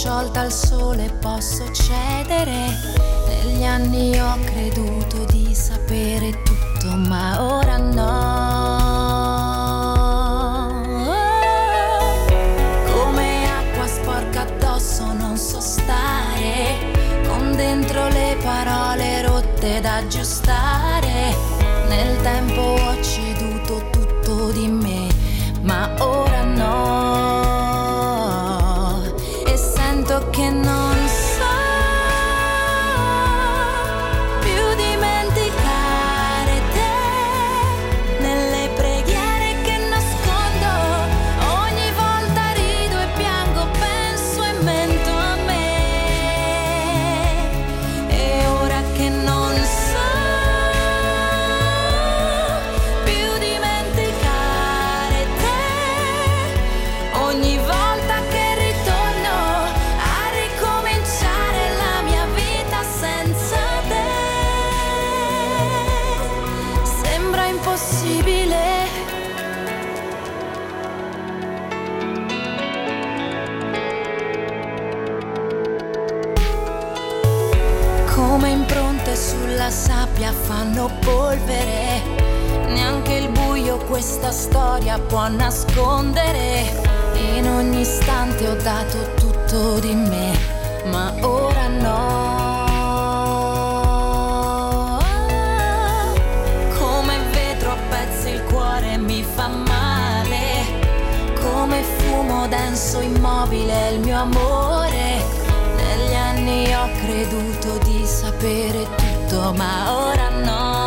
sciolta al sole posso cedere. Negli anni ho creduto di sapere tutto, ma ora no. Come acqua sporca addosso non so stare, con dentro le parole rotte da aggiustare. Nel tempo ho ceduto tutto di me, ma ora no. E sento che non so più dimenticare te. Nelle preghiere che nascondo, ogni volta rido e piango, penso e mento a me. E ora che non so più dimenticare te, ogni volta che ritorno a ricominciare la mia vita senza te, sembra impossibile. Come impronte sulla sabbia fanno polvere, neanche il buio questa storia può nascondere. In ogni istante ho dato tutto di me, ma ora no. Come vetro a pezzi il cuore mi fa male, come fumo denso immobile il mio amore. Negli anni ho creduto di sapere tutto, ma ora no.